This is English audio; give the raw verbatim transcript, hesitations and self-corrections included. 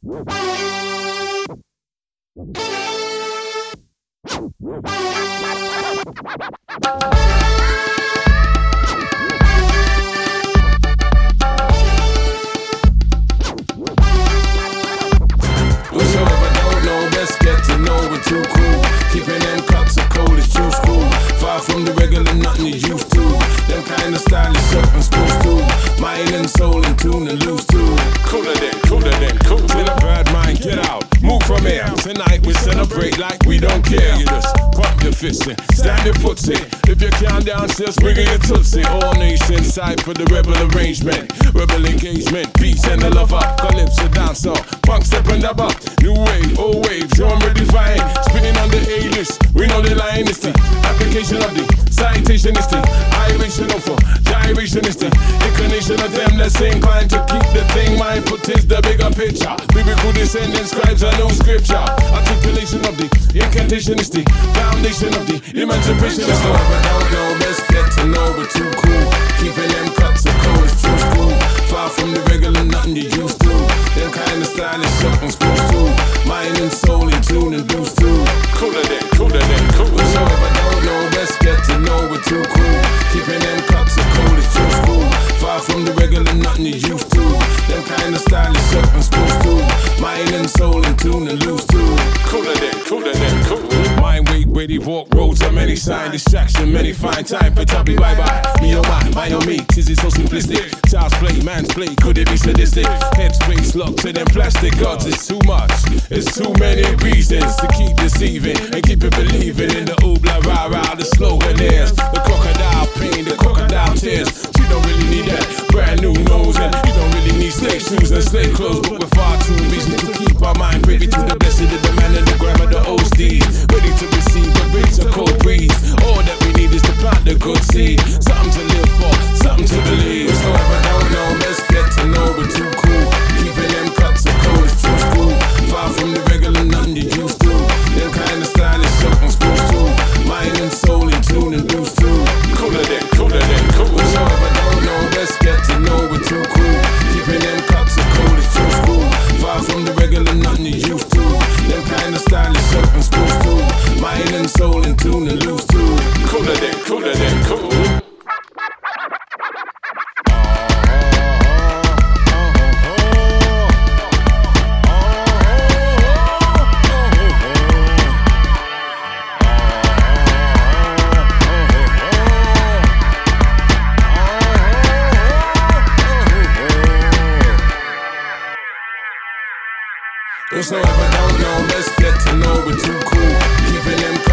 Whosoever don't know, best get to know we're too cool. Keeping them cups of cold is true school. Far from the regular nothing you used to. Them kind of style is something supposed to. Mind and soul in tune and loose too. Cooler than, cooler than, cool. Till a bird mind get out. Move from here. Tonight we celebrate like we don't care. You just pump your fist in, stand your foot in. If you can't dance, just bring in your tootsie. All nations side for the rebel arrangement. Rebel engagement, peace and the love up. Calypso dancer, punk step and dab up. New wave, old wave, genre defined. Spinning on the A-list, we know the line is the application of the citation is the iration of for gyration is the inclination of them that's inclined to keep the thing mindful is the bigger picture. Biblical descendants, scribes are no scripture. Articulation of the incantation is the foundation of the emancipation. Just whoever don't know, best get to know we're too cool. Keeping them cups of cold is true school. Far from the regular nothing you used to. Them kind of style is something supposed to. Mind and soul in tune and boost too. Cooler than, cooler than, cool. Whosoever don't know, best get to know we're too cool. Keeping them cups of cold is true school. Far from the regular nothing you used to. Them kind of style is something supposed to. Mind and soul in tune and loose too. Cooler than, cooler than, cool. Mind weight, ready walk roads of many sign distraction, many find time for tubby bye bye. Me or my, mine or me, tis it so simplistic. Child's play, man's play, could it be sadistic? Headspace locked to them plastic gods, it's too much. It's too many reasons to keep deceiving and keep it believing in the oobla rah rah, the slogan is the crocodile pain, the crocodile tears. She don't really need that brand new nose, and you don't really need slave shoes and slave clothes, but we're far too busy to keep our mind privy to the blessed of the man and the gram of the O S D. Ready to receive a bridge of cold breeze. All that we need is to plant the good seed. Something to live for, something to believe. Whoever don't know, best get to know we're too cool. Keeping them cups of cold is true school. Far from the regular nothing you used to. Them kind of style is something supposed to. Mind and soul in tune and boost too. Cooler than, cooler than, cool. Whoever don't know, best get to know we're too cool. Keeping them cups of cold is true school. Far from the regular nothing you used to. Them kind of style is something supposed to. Mind and soul in tune and loose too. Cooler than, cooler than, cool. Whosoever don't know, best get to know we're too cool. Keeping them